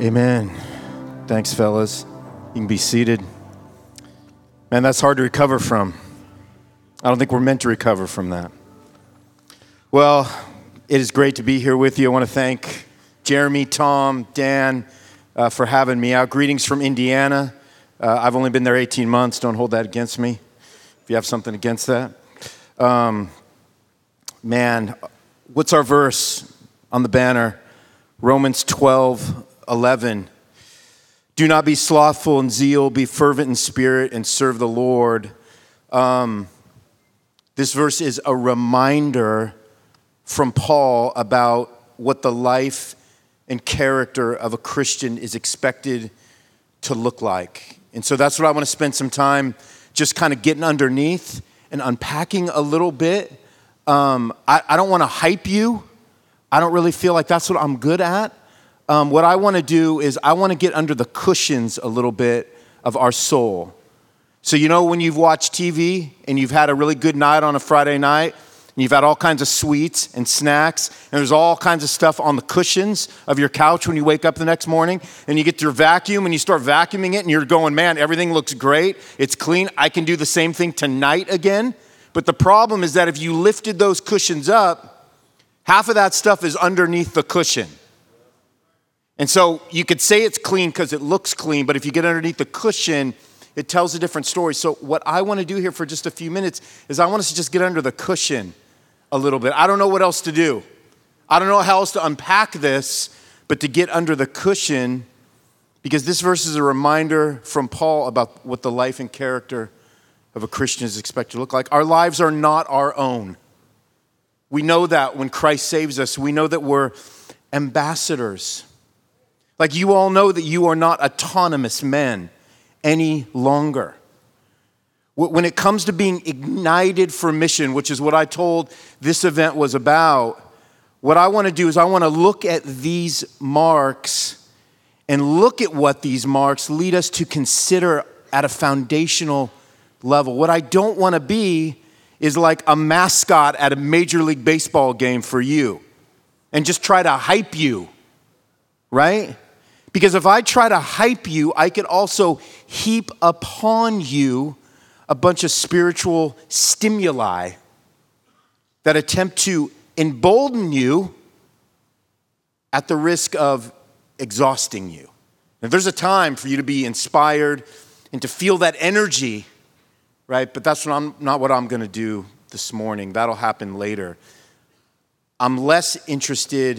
Amen. Thanks, fellas. You can be seated. Man, that's hard to recover from. I don't think we're meant to recover from that. Well, it is great to be here with you. I want to thank Jeremy, Tom, Dan for having me out. Greetings from Indiana. I've only been there 18 months. Don't hold that against me if you have something against that. Man, what's our verse on the banner? Romans 12:11. Do not be slothful in zeal, be fervent in spirit, and serve the Lord. This verse is a reminder from Paul about what the life and character of a Christian is expected to look like. And so that's what I want to spend some time just kind of getting underneath and unpacking a little bit. I don't want to hype you. I don't really feel like that's what I'm good at. What I want to do is I want to get under the cushions a little bit of our soul. So you know when you've watched TV and you've had a really good night on a Friday night, and you've had all kinds of sweets and snacks, and there's all kinds of stuff on the cushions of your couch when you wake up the next morning, and you get your vacuum and you start vacuuming it, and you're going, man, everything looks great, it's clean, I can do the same thing tonight again. But the problem is that if you lifted those cushions up, half of that stuff is underneath the cushion. And so you could say it's clean because it looks clean, but if you get underneath the cushion, it tells a different story. So what I want to do here for just a few minutes is I want us to just get under the cushion a little bit. I don't know what else to do. I don't know how else to unpack this, but to get under the cushion, because this verse is a reminder from Paul about what the life and character of a Christian is expected to look like. Our lives are not our own. We know that when Christ saves us. We know that we're ambassadors. Like you all know that you are not autonomous men any longer. When it comes to being ignited for mission, which is what I told this event was about, what I want to do is I want to look at these marks and look at what these marks lead us to consider at a foundational level. What I don't want to be is like a mascot at a Major League Baseball game for you and just try to hype you, right? Because if I try to hype you, I could also heap upon you a bunch of spiritual stimuli that attempt to embolden you at the risk of exhausting you. Now, there's a time for you to be inspired and to feel that energy, right? But that's not what I'm going to do this morning. That'll happen later. I'm less interested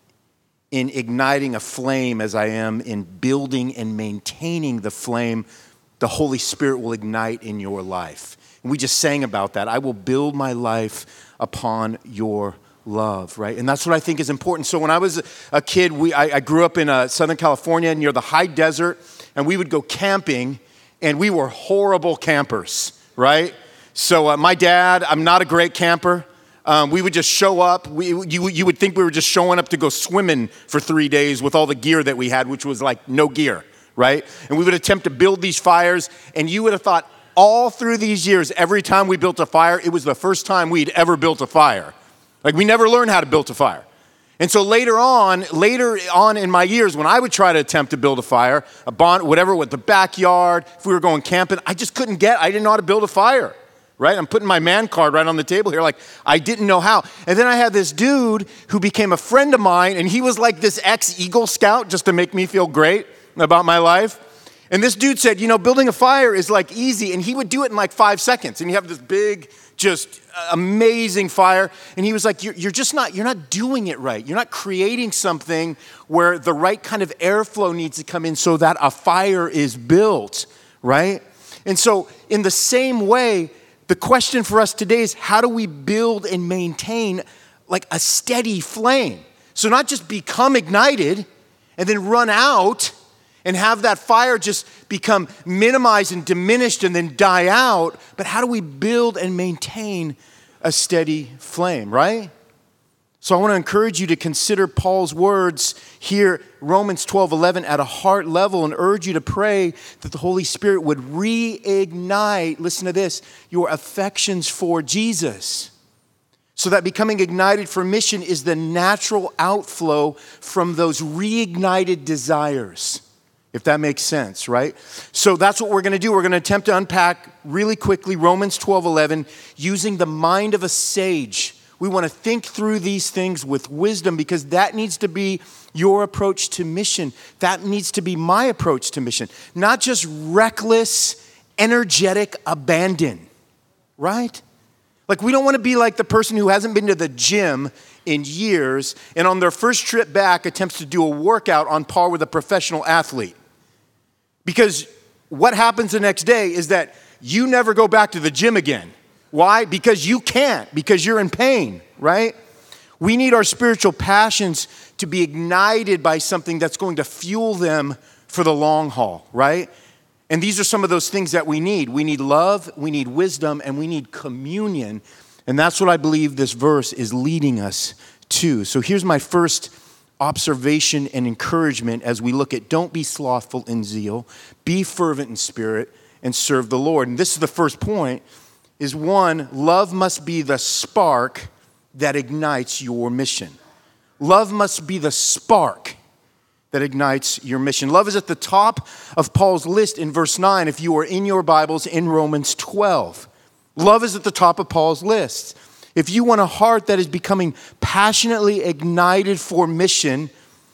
in igniting a flame as I am in building and maintaining the flame the Holy Spirit will ignite in your life. And we just sang about that. I will build my life upon your love, right? And that's what I think is important. So when I was a kid, I grew up in Southern California near the high desert, and we would go camping, and we were horrible campers, right? So my dad, I'm not a great camper. We would just show up. You would think we were just showing up to go swimming for 3 days with all the gear that we had, which was like no gear, right? And we would attempt to build these fires, and you would have thought all through these years, every time we built a fire, it was the first time we'd ever built a fire. Like we never learned how to build a fire. And so later on in my years, when I would try to attempt to build a fire, a bond, whatever, with the backyard, if we were going camping, I didn't know how to build a fire. Right? I'm putting my man card right on the table here. Like, I didn't know how. And then I had this dude who became a friend of mine, and he was like this ex-Eagle Scout just to make me feel great about my life. And this dude said, you know, building a fire is like easy, and he would do it in like 5 seconds. And you have this big, just amazing fire. And he was like, you're not doing it right. You're not creating something where the right kind of airflow needs to come in so that a fire is built, right? And so in the same way, the question for us today is how do we build and maintain like a steady flame? So not just become ignited and then run out and have that fire just become minimized and diminished and then die out, but how do we build and maintain a steady flame, right? So I want to encourage you to consider Paul's words here, Romans 12:11, at a heart level, and urge you to pray that the Holy Spirit would reignite, listen to this, your affections for Jesus. So that becoming ignited for mission is the natural outflow from those reignited desires, if that makes sense, right? So that's what we're going to do. We're going to attempt to unpack really quickly Romans 12:11 using the mind of a sage. We want to think through these things with wisdom because that needs to be your approach to mission. That needs to be my approach to mission. Not just reckless, energetic abandon, right? Like we don't want to be like the person who hasn't been to the gym in years and on their first trip back attempts to do a workout on par with a professional athlete. Because what happens the next day is that you never go back to the gym again. Why? Because you can't, because you're in pain, right? We need our spiritual passions to be ignited by something that's going to fuel them for the long haul, right? And these are some of those things that we need. We need love, we need wisdom, and we need communion. And that's what I believe this verse is leading us to. So here's my first observation and encouragement as we look at don't be slothful in zeal, be fervent in spirit, and serve the Lord. And this is the first point, is one, love must be the spark that ignites your mission. Love must be the spark that ignites your mission. Love is at the top of Paul's list in verse 9 if you are in your Bibles in Romans 12. Love is at the top of Paul's list. If you want a heart that is becoming passionately ignited for mission,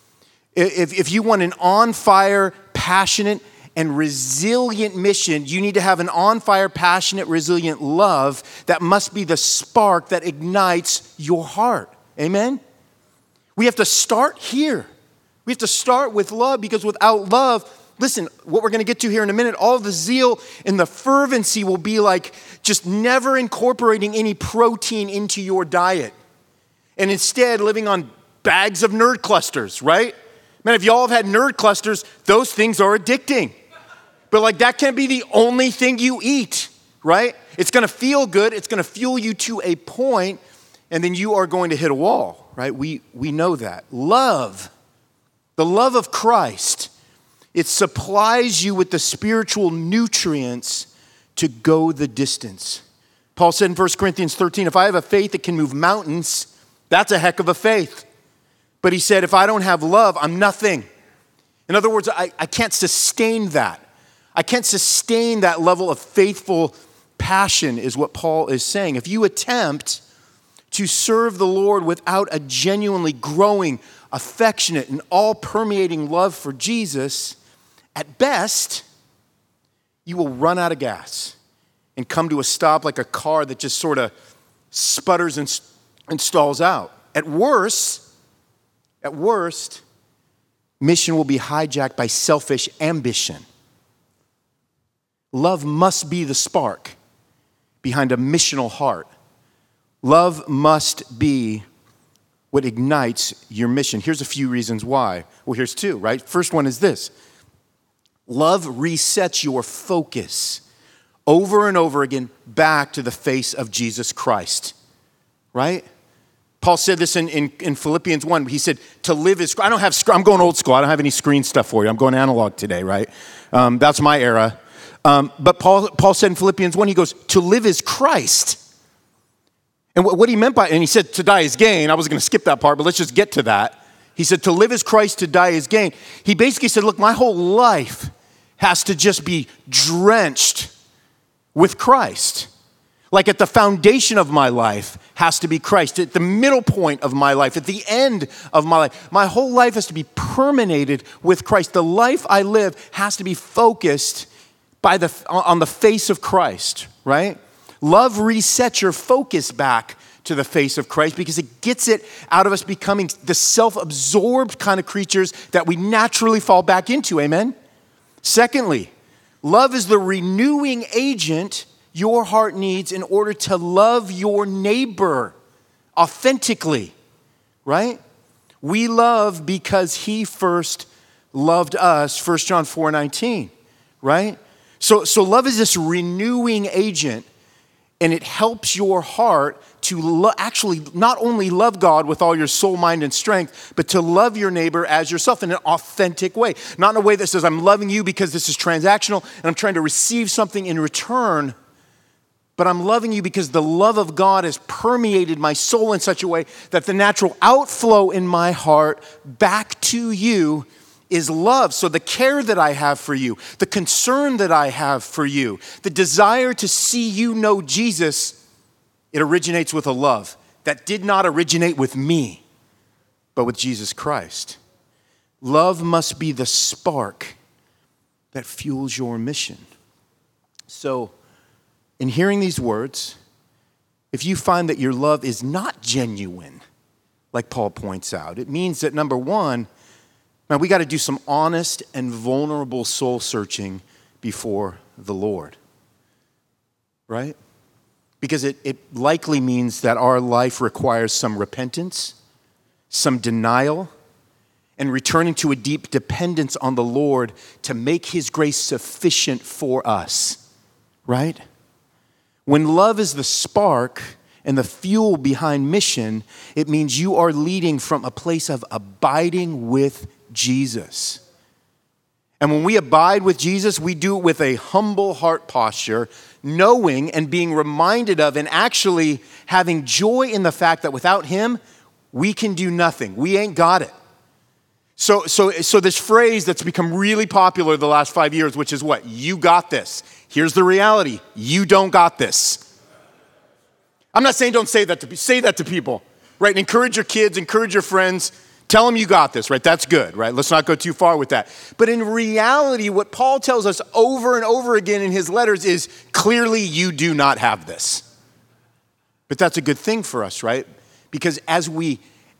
if you want an on-fire, passionate, and resilient mission, you need to have an on-fire, passionate, resilient love that must be the spark that ignites your heart. Amen? We have to start here. We have to start with love because without love, listen, what we're going to get to here in a minute, all the zeal and the fervency will be like just never incorporating any protein into your diet and instead living on bags of nerd clusters, right? Man, if y'all have had nerd clusters, those things are addicting. But like that can't be the only thing you eat, right? It's going to feel good. It's going to fuel you to a point, and then you are going to hit a wall, right? We know that. Love, the love of Christ, it supplies you with the spiritual nutrients to go the distance. Paul said in 1 Corinthians 13, if I have a faith that can move mountains, that's a heck of a faith. But he said, if I don't have love, I'm nothing. In other words, I can't sustain that. I can't sustain that level of faithful passion is what Paul is saying. If you attempt to serve the Lord without a genuinely growing, affectionate, and all-permeating love for Jesus, at best, you will run out of gas and come to a stop like a car that just sort of sputters and stalls out. At worst, mission will be hijacked by selfish ambition. Love must be the spark behind a missional heart. Love must be what ignites your mission. Here's a few reasons why. Well, here's two, right? First one is this. Love resets your focus over and over again back to the face of Jesus Christ, right? Paul said this in Philippians 1. He said, to live is, I'm going old school. I don't have any screen stuff for you. I'm going analog today, right? That's my era. But Paul said in Philippians 1, he goes, to live is Christ. And what he meant by, and he said to die is gain. I was going to skip that part, but let's just get to that. He said to live is Christ, to die is gain. He basically said, look, my whole life has to just be drenched with Christ. Like at the foundation of my life has to be Christ. At the middle point of my life, at the end of my life, my whole life has to be permeated with Christ. The life I live has to be focused on the face of Christ, right? Love resets your focus back to the face of Christ because it gets it out of us becoming the self-absorbed kind of creatures that we naturally fall back into, amen? Secondly, love is the renewing agent your heart needs in order to love your neighbor authentically, right? We love because he first loved us, 1 John 4:19, right? So love is this renewing agent, and it helps your heart to actually not only love God with all your soul, mind, and strength, but to love your neighbor as yourself in an authentic way. Not in a way that says, I'm loving you because this is transactional and I'm trying to receive something in return, but I'm loving you because the love of God has permeated my soul in such a way that the natural outflow in my heart back to you is love. So the care that I have for you, the concern that I have for you, the desire to see you know Jesus, it originates with a love that did not originate with me, but with Jesus Christ. Love must be the spark that fuels your mission. So, in hearing these words, if you find that your love is not genuine, like Paul points out, it means that number one, man, we got to do some honest and vulnerable soul searching before the Lord, right? Because it likely means that our life requires some repentance, some denial, and returning to a deep dependence on the Lord to make His grace sufficient for us, right? When love is the spark and the fuel behind mission, it means you are leading from a place of abiding with Jesus. And when we abide with Jesus, we do it with a humble heart posture, knowing and being reminded of and actually having joy in the fact that without Him, we can do nothing. We ain't got it. So this phrase that's become really popular the last 5 years, which is what? You got this. Here's the reality. You don't got this. I'm not saying don't say that to people, right? And encourage your kids, encourage your friends. Tell them you got this, right? That's good, right? Let's not go too far with that. But in reality, what Paul tells us over and over again in his letters is clearly you do not have this. But that's a good thing for us, right? Because as we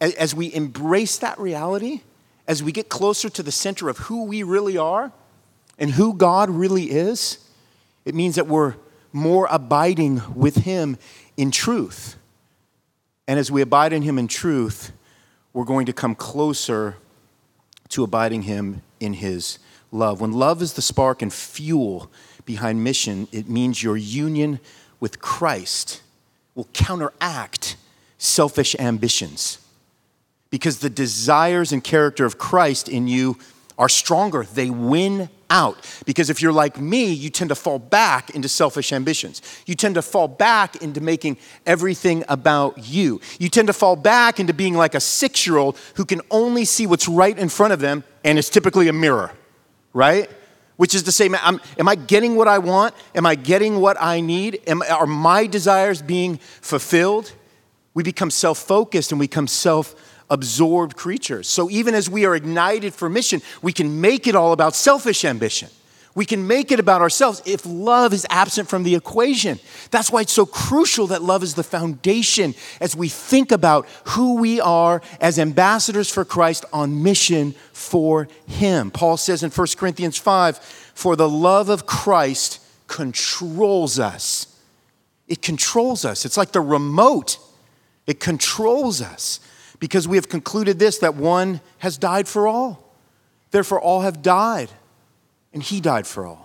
embrace that reality, as we get closer to the center of who we really are and who God really is, it means that we're more abiding with Him in truth. And as we abide in Him in truth, we're going to come closer to abiding Him in His love. When love is the spark and fuel behind mission, it means your union with Christ will counteract selfish ambitions. Because the desires and character of Christ in you are stronger. They win out. Because if you're like me, you tend to fall back into selfish ambitions. You tend to fall back into making everything about you. You tend to fall back into being like a 6-year-old who can only see what's right in front of them, and it's typically a mirror, right? Which is to say, am I getting what I want? Am I getting what I need? Are my desires being fulfilled? We become self-focused and we become self-absorbed creatures. So even as we are ignited for mission, we can make it all about selfish ambition. We can make it about ourselves if love is absent from the equation. That's why it's so crucial that love is the foundation as we think about who we are as ambassadors for Christ on mission for Him. Paul says in 1 Corinthians 5, for the love of Christ controls us. It controls us. It's like the remote. It controls us because we have concluded this, that one has died for all. Therefore, all have died, and He died for all.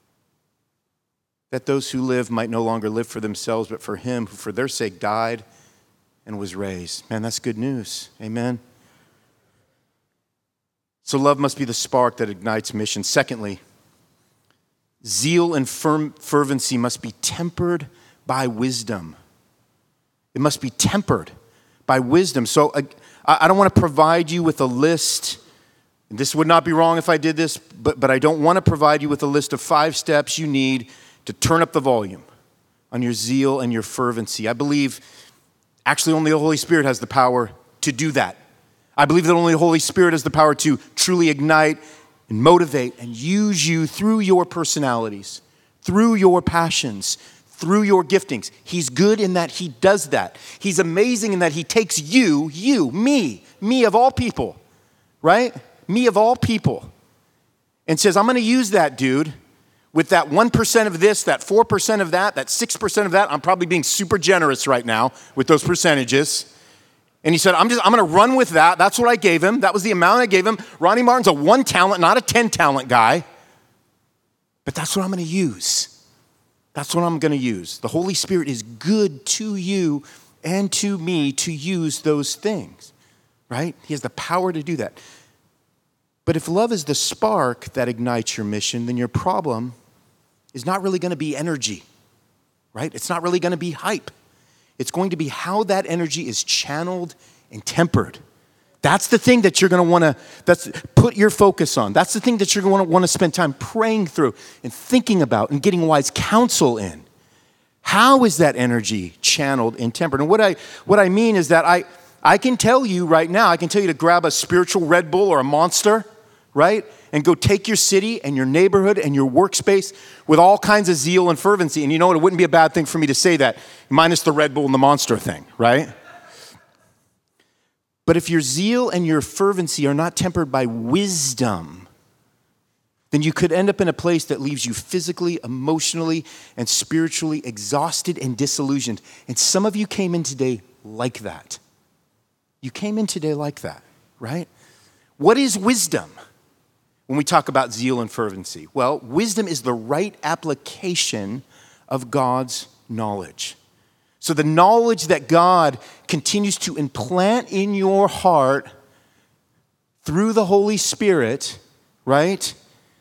That those who live might no longer live for themselves, but for Him who for their sake died and was raised. Man, that's good news. Amen. So love must be the spark that ignites mission. Secondly, zeal and fervency must be tempered by wisdom. It must be tempered by wisdom. So I don't want to provide you with a list. This would not be wrong if I did this, but I don't want to provide you with a list of 5 steps you need to turn up the volume on your zeal and your fervency. I believe actually only the Holy Spirit has the power to do that. I believe that only the Holy Spirit has the power to truly ignite and motivate and use you through your personalities, through your passions, through your giftings. He's good in that He does that. He's amazing in that He takes you, me of all people, right? Me of all people, and says, I'm going to use that dude with that 1% of this, that 4% of that 6% of that. I'm probably being super generous right now with those percentages. And He said, I'm going to run with that. That's what I gave him. That was the amount I gave him. Ronnie Martin's a 1 talent, not a 10 talent guy. But that's what I'm going to use. That's what I'm going to use. The Holy Spirit is good to you and to me to use those things, right? He has the power to do that. But if love is the spark that ignites your mission, then your problem is not really going to be energy. right? It's not really going to be hype. It's going to be how that energy is channeled and tempered. That's the thing that you're going to want to put your focus on. That's the thing that you're going to want to spend time praying through and thinking about and getting wise counsel in. How is that energy channeled and tempered? And what I mean is that I can tell you right now, I can tell you to grab a spiritual Red Bull or a Monster, right? And go take your city and your neighborhood and your workspace with all kinds of zeal and fervency. And you know what? It wouldn't be a bad thing for me to say that, minus the Red Bull and the Monster thing, right? But if your zeal and your fervency are not tempered by wisdom, then you could end up in a place that leaves you physically, emotionally, and spiritually exhausted and disillusioned. And some of you came in today like that. You came in today like that, right? What is wisdom when we talk about zeal and fervency? Well, wisdom is the right application of God's knowledge. So the knowledge that God continues to implant in your heart through the Holy Spirit, right?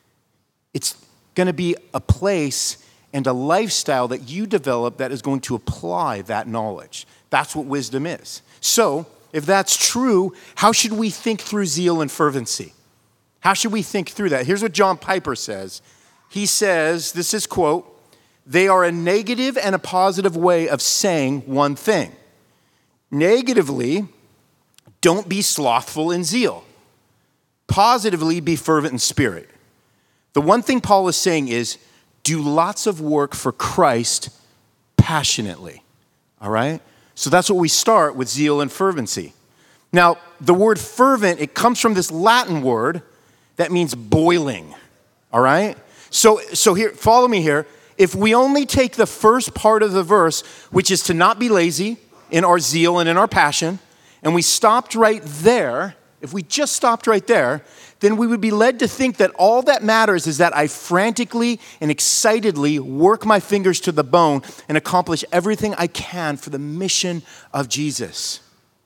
It's going to be a place and a lifestyle that you develop that is going to apply that knowledge. That's what wisdom is. So, if that's true, how should we think through zeal and fervency? How should we think through that? Here's what John Piper says. He says, this is quote, "They are a negative and a positive way of saying one thing. Negatively, don't be slothful in zeal. Positively, be fervent in spirit." The one thing Paul is saying is, do lots of work for Christ passionately, all right? So that's what we start with zeal and fervency. Now, the word fervent, it comes from this Latin word that means boiling, all right? So here, follow me here. If we only take the first part of the verse, which is to not be lazy in our zeal and in our passion, and we stopped right there, if we just stopped right there, then we would be led to think that all that matters is that I frantically and excitedly work my fingers to the bone and accomplish everything I can for the mission of Jesus.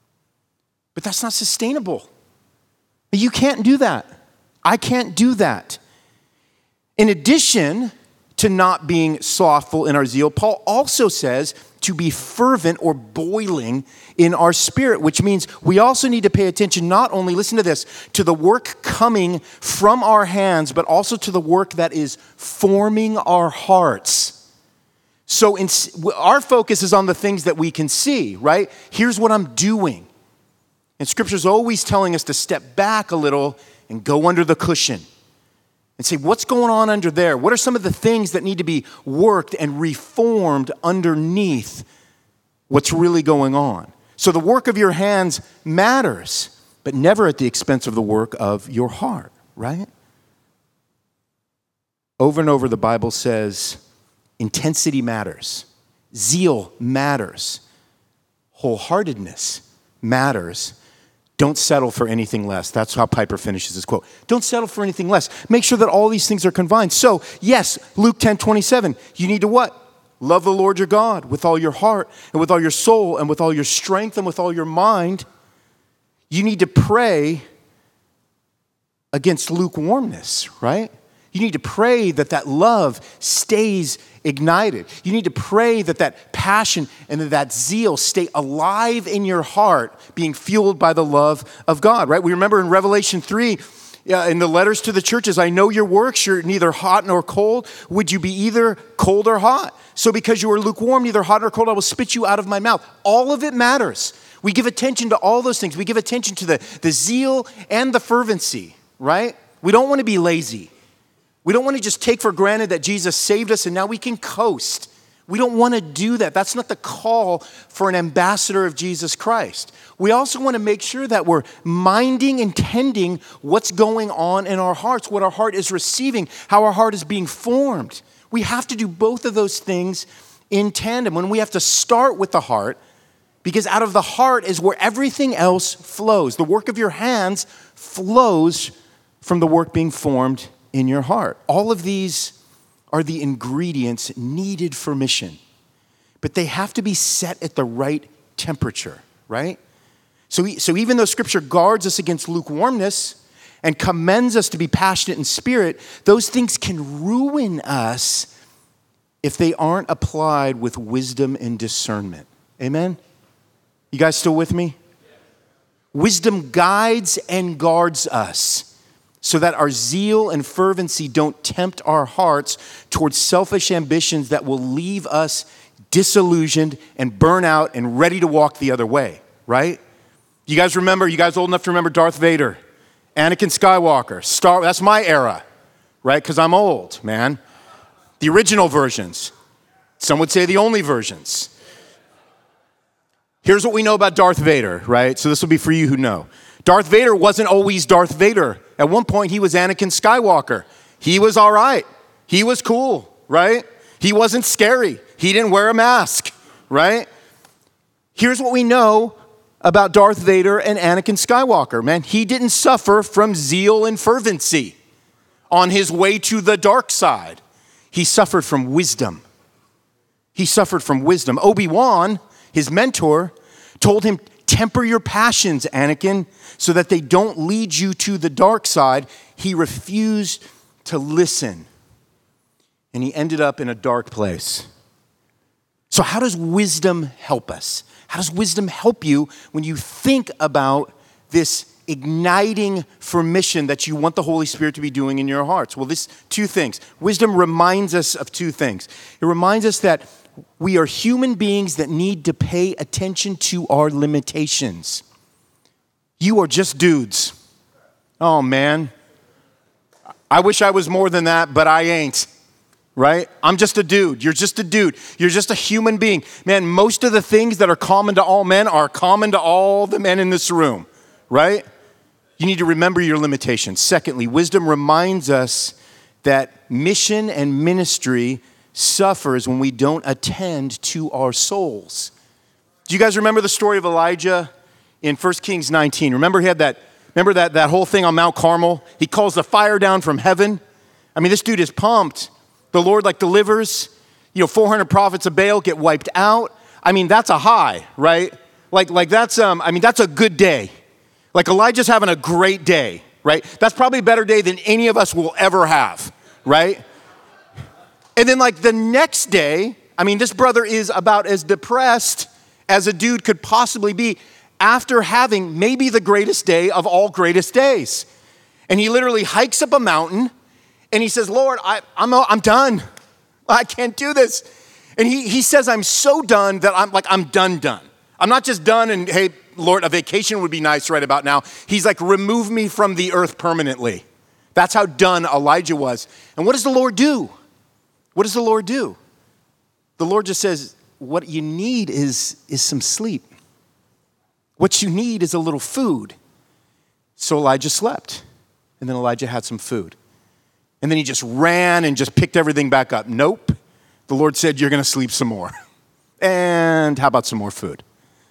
But that's not sustainable. You can't do that. I can't do that. In addition to not being slothful in our zeal, Paul also says to be fervent or boiling in our spirit, which means we also need to pay attention not only, listen to this, to the work coming from our hands, but also to the work that is forming our hearts. So our focus is on the things that we can see, right? Here's what I'm doing. And Scripture's always telling us to step back a little and go under the cushion and say, what's going on under there? What are some of the things that need to be worked and reformed underneath what's really going on? So the work of your hands matters, but never at the expense of the work of your heart, right? Over and over, the Bible says intensity matters, zeal matters, wholeheartedness matters. Don't settle for anything less. That's how Piper finishes his quote. Don't settle for anything less. Make sure that all these things are combined. So, yes, Luke 10:27, you need to what? Love the Lord your God with all your heart and with all your soul and with all your strength and with all your mind. You need to pray against lukewarmness, right? You need to pray that that love stays ignited. You need to pray that that passion and that zeal stay alive in your heart, being fueled by the love of God, right? We remember in Revelation 3, in the letters to the churches, I know your works, you're neither hot nor cold. Would you be either cold or hot? So because you are lukewarm, neither hot nor cold, I will spit you out of my mouth. All of it matters. We give attention to all those things. We give attention to the zeal and the fervency, right? We don't want to be lazy. We don't want to just take for granted that Jesus saved us and now we can coast. We don't want to do that. That's not the call for an ambassador of Jesus Christ. We also want to make sure that we're minding and tending what's going on in our hearts, what our heart is receiving, how our heart is being formed. We have to do both of those things in tandem. When we have to start with the heart, because out of the heart is where everything else flows. The work of your hands flows from the work being formed in your heart. All of these are the ingredients needed for mission, but they have to be set at the right temperature, right? So even though Scripture guards us against lukewarmness and commends us to be passionate in spirit, those things can ruin us if they aren't applied with wisdom and discernment. Amen? You guys still with me? Wisdom guides and guards us so that our zeal and fervency don't tempt our hearts towards selfish ambitions that will leave us disillusioned and burn out and ready to walk the other way, right? You guys old enough to remember Darth Vader, Anakin Skywalker, that's my era, right? Because I'm old, man. The original versions. Some would say the only versions. Here's what we know about Darth Vader, right? So this will be for you who know. Darth Vader wasn't always Darth Vader. At one point, he was Anakin Skywalker. He was all right. He was cool, right? He wasn't scary. He didn't wear a mask, right? Here's what we know about Darth Vader and Anakin Skywalker, man. He didn't suffer from zeal and fervency on his way to the dark side. He suffered from wisdom. He suffered from wisdom. Obi-Wan, his mentor, told him, temper your passions, Anakin, so that they don't lead you to the dark side. He refused to listen, and he ended up in a dark place. So how does wisdom help us? How does wisdom help you when you think about this igniting for mission that you want the Holy Spirit to be doing in your hearts? Well, this two things. Wisdom reminds us of two things. It reminds us that we are human beings that need to pay attention to our limitations. You are just dudes. Oh, man. I wish I was more than that, but I ain't. Right? I'm just a dude. You're just a dude. You're just a human being. Man, most of the things that are common to all men are common to all the men in this room. Right? You need to remember your limitations. Secondly, wisdom reminds us that mission and ministry suffers when we don't attend to our souls. Do you guys remember the story of Elijah in 1 Kings 19? Remember that whole thing on Mount Carmel? He calls the fire down from heaven. I mean, this dude is pumped. The Lord delivers, 400 prophets of Baal get wiped out. I mean, that's a high, right? That's a good day. Elijah's having a great day, right? That's probably a better day than any of us will ever have, right? And then the next day, this brother is about as depressed as a dude could possibly be after having maybe the greatest day of all greatest days. And he literally hikes up a mountain and he says, Lord, I'm done. I can't do this. And he says, I'm so done that I'm done. I'm not just done and, hey, Lord, a vacation would be nice right about now. He's remove me from the earth permanently. That's how done Elijah was. And what does the Lord do? What does the Lord do? The Lord just says, what you need is some sleep. What you need is a little food. So Elijah slept. And then Elijah had some food. And then he just ran and just picked everything back up. Nope. The Lord said, you're going to sleep some more. And how about some more food?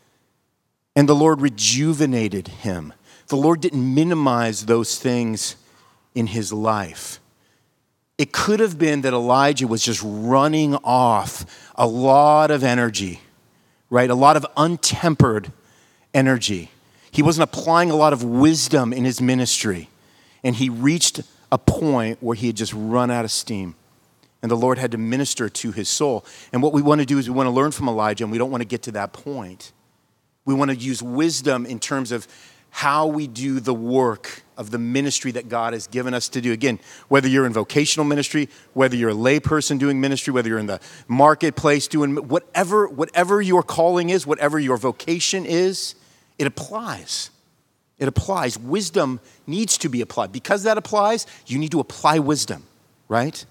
And the Lord rejuvenated him. The Lord didn't minimize those things in his life. It could have been that Elijah was just running off a lot of energy, right? A lot of untempered energy. He wasn't applying a lot of wisdom in his ministry. And he reached a point where he had just run out of steam. And the Lord had to minister to his soul. And what we want to do is we want to learn from Elijah, and we don't want to get to that point. We want to use wisdom in terms of how we do the work of the ministry that God has given us to do. Again, whether you're in vocational ministry, whether you're a lay person doing ministry, whether you're in the marketplace doing whatever your calling is, whatever your vocation is, it applies. It applies. Wisdom needs to be applied. Because that applies, you need to apply wisdom, right?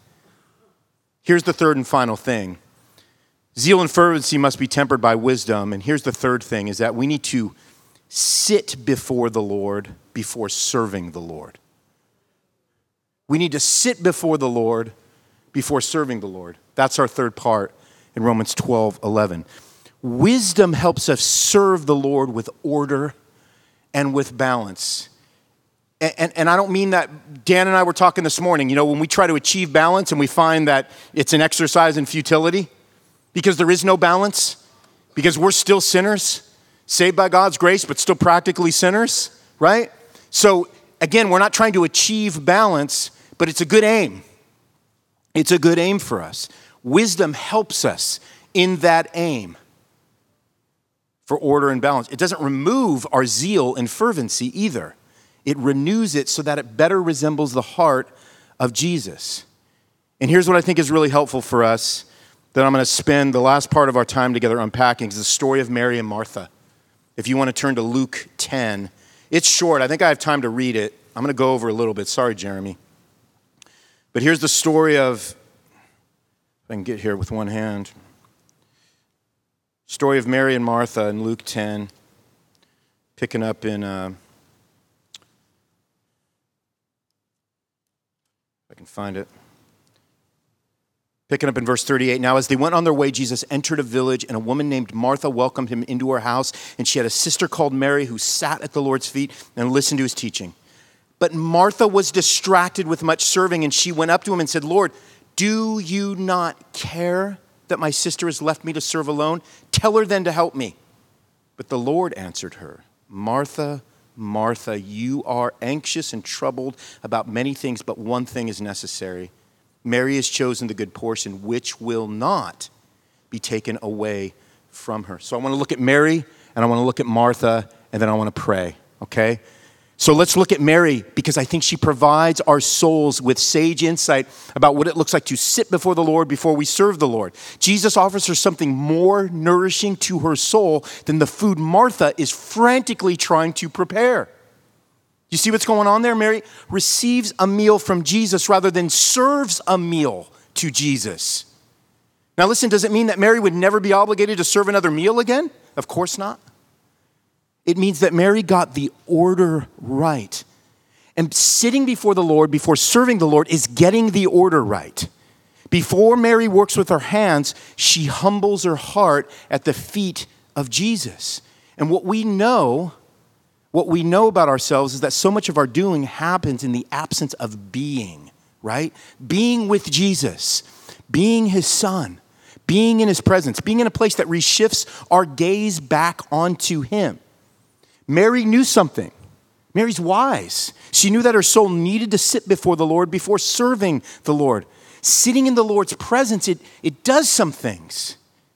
Here's the third and final thing. Zeal and fervency must be tempered by wisdom. And here's the third thing, is that we need to sit before the Lord before serving the Lord. We need to sit before the Lord before serving the Lord. That's our third part in Romans 12:11. Wisdom helps us serve the Lord with order and with balance. And I don't mean that. Dan and I were talking this morning, when we try to achieve balance and we find that it's an exercise in futility because there is no balance, because we're still sinners, saved by God's grace, but still practically sinners, right? So again, we're not trying to achieve balance, but it's a good aim. It's a good aim for us. Wisdom helps us in that aim for order and balance. It doesn't remove our zeal and fervency either. It renews it so that it better resembles the heart of Jesus. And here's what I think is really helpful for us that I'm going to spend the last part of our time together unpacking is the story of Mary and Martha. If you want to turn to Luke 10, it's short. I think I have time to read it. I'm going to go over a little bit. Sorry, Jeremy. But here's the story of, if I can get here with one hand. Story of Mary and Martha in Luke 10, picking up in, if I can find it. Picking up in verse 38. Now, as they went on their way, Jesus entered a village, and a woman named Martha welcomed him into her house. And she had a sister called Mary who sat at the Lord's feet and listened to his teaching. But Martha was distracted with much serving, and she went up to him and said, Lord, do you not care that my sister has left me to serve alone? Tell her then to help me. But the Lord answered her, Martha, Martha, you are anxious and troubled about many things, but one thing is necessary. Mary has chosen the good portion, which will not be taken away from her. So I want to look at Mary, and I want to look at Martha, and then I want to pray, okay? So let's look at Mary, because I think she provides our souls with sage insight about what it looks like to sit before the Lord before we serve the Lord. Jesus offers her something more nourishing to her soul than the food Martha is frantically trying to prepare. You see what's going on there? Mary receives a meal from Jesus rather than serves a meal to Jesus. Now listen, does it mean that Mary would never be obligated to serve another meal again? Of course not. It means that Mary got the order right. And sitting before the Lord, before serving the Lord, is getting the order right. Before Mary works with her hands, she humbles her heart at the feet of Jesus. And what we know about ourselves is that so much of our doing happens in the absence of being, right? Being with Jesus, being his son, being in his presence, being in a place that reshifts our gaze back onto him. Mary knew something. Mary's wise. She knew that her soul needed to sit before the Lord before serving the Lord. Sitting in the Lord's presence, it does some things.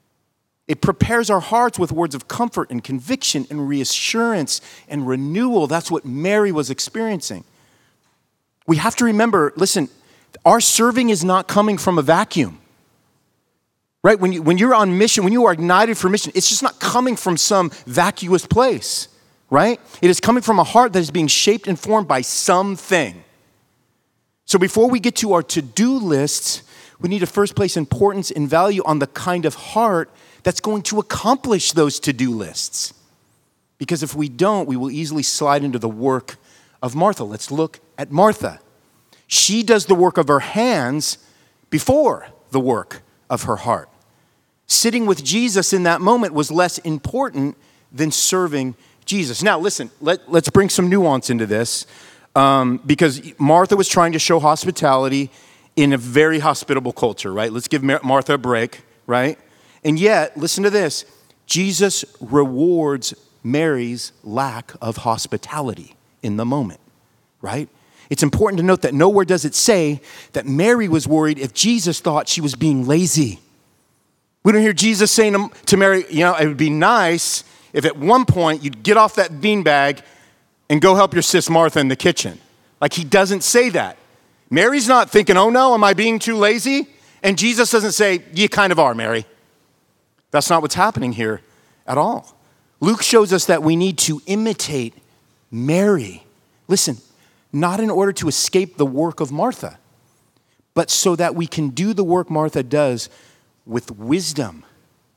It prepares our hearts with words of comfort and conviction and reassurance and renewal. That's what Mary was experiencing. We have to remember, listen, our serving is not coming from a vacuum. Right? When you're on mission, when you are ignited for mission, it's just not coming from some vacuous place. Right? It is coming from a heart that is being shaped and formed by something. So before we get to our to-do lists, we need to first place importance and value on the kind of heart that's going to accomplish those to-do lists. Because if we don't, we will easily slide into the work of Martha. Let's look at Martha. She does the work of her hands before the work of her heart. Sitting with Jesus in that moment was less important than serving Jesus. Now, listen, let's bring some nuance into this because Martha was trying to show hospitality in a very hospitable culture, right? Let's give Martha a break, right? And yet, listen to this. Jesus rewards Mary's lack of hospitality in the moment, right? It's important to note that nowhere does it say that Mary was worried if Jesus thought she was being lazy. We don't hear Jesus saying to Mary, it would be nice if at one point you'd get off that beanbag and go help your sis Martha in the kitchen. Like he doesn't say that. Mary's not thinking, oh no, am I being too lazy? And Jesus doesn't say, you kind of are, Mary. That's not what's happening here at all. Luke shows us that we need to imitate Mary. Listen, not in order to escape the work of Martha, but so that we can do the work Martha does with wisdom.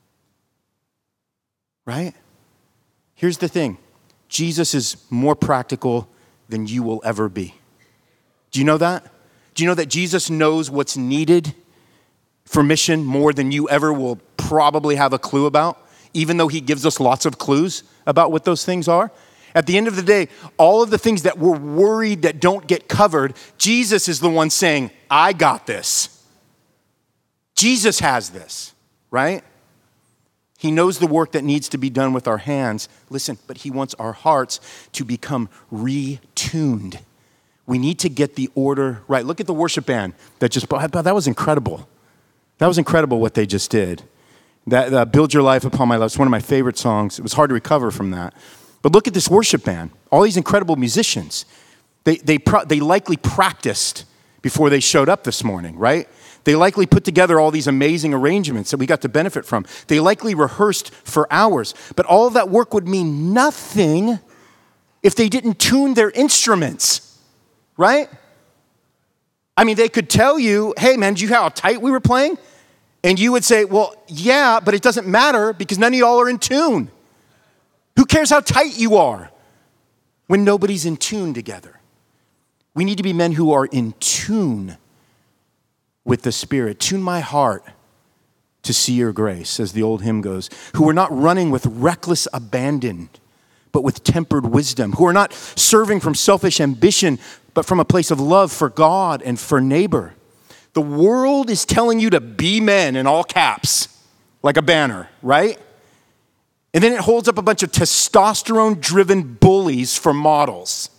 Right? Here's the thing. Jesus is more practical than you will ever be. Do you know that? Do you know that Jesus knows what's needed for mission more than you ever will probably have a clue about, even though he gives us lots of clues about what those things are? At the end of the day, all of the things that we're worried that don't get covered, Jesus is the one saying, I got this. Jesus has this, right? He knows the work that needs to be done with our hands. Listen, but he wants our hearts to become retuned. We need to get the order right. Look at the worship band that was incredible. That was incredible what they just did. That Build Your Life Upon My Love. It's one of my favorite songs. It was hard to recover from that. But look at this worship band. All these incredible musicians. They likely practiced before they showed up this morning, right? They likely put together all these amazing arrangements that we got to benefit from. They likely rehearsed for hours. But all of that work would mean nothing if they didn't tune their instruments, right? I mean, they could tell you, hey, man, do you hear how tight we were playing? And you would say, well, yeah, but it doesn't matter because none of y'all are in tune. Who cares how tight you are when nobody's in tune together? We need to be men who are in tune with the Spirit. Tune my heart to see your grace, as the old hymn goes. Who are not running with reckless abandon, but with tempered wisdom. Who are not serving from selfish ambition, but from a place of love for God and for neighbor. The world is telling you to be men in all caps, like a banner, right? And then it holds up a bunch of testosterone-driven bullies for models.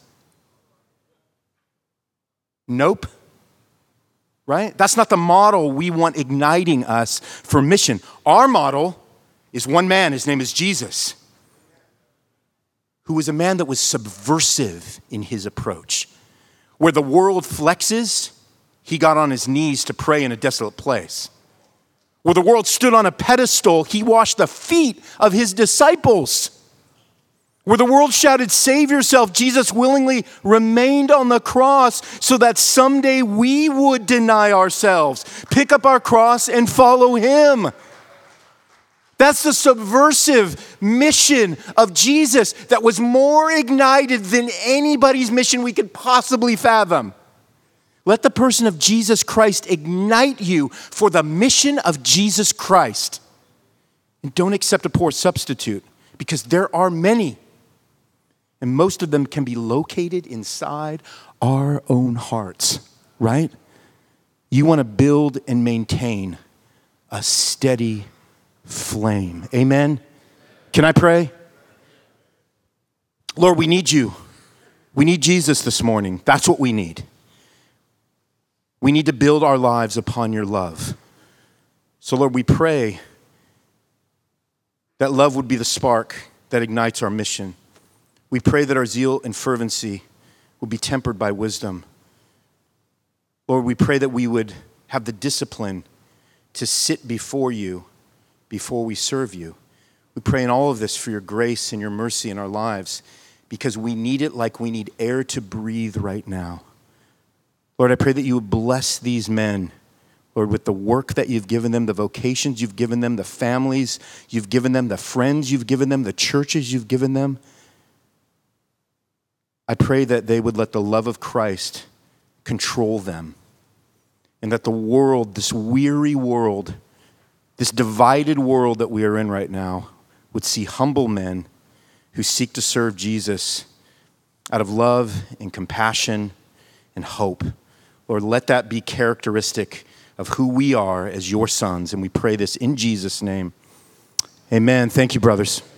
Nope. Right? That's not the model we want igniting us for mission. Our model is one man. His name is Jesus, who was a man that was subversive in his approach. Where the world flexes, he got on his knees to pray in a desolate place. Where the world stood on a pedestal, he washed the feet of his disciples. Where the world shouted, save yourself, Jesus willingly remained on the cross so that someday we would deny ourselves, pick up our cross and follow him. That's the subversive mission of Jesus that was more ignited than anybody's mission we could possibly fathom. Let the person of Jesus Christ ignite you for the mission of Jesus Christ. And don't accept a poor substitute, because there are many. And most of them can be located inside our own hearts, right? You want to build and maintain a steady flame. Amen? Can I pray? Lord, we need you. We need Jesus this morning. That's what we need. We need to build our lives upon your love. So, Lord, we pray that love would be the spark that ignites our mission. We pray that our zeal and fervency will be tempered by wisdom. Lord, we pray that we would have the discipline to sit before you before we serve you. We pray in all of this for your grace and your mercy in our lives, because we need it like we need air to breathe right now. Lord, I pray that you would bless these men, Lord, with the work that you've given them, the vocations you've given them, the families you've given them, the friends you've given them, the churches you've given them. I pray that they would let the love of Christ control them, and that the world, this weary world, this divided world that we are in right now, would see humble men who seek to serve Jesus out of love and compassion and hope. Lord, let that be characteristic of who we are as your sons, and we pray this in Jesus' name. Amen. Thank you, brothers.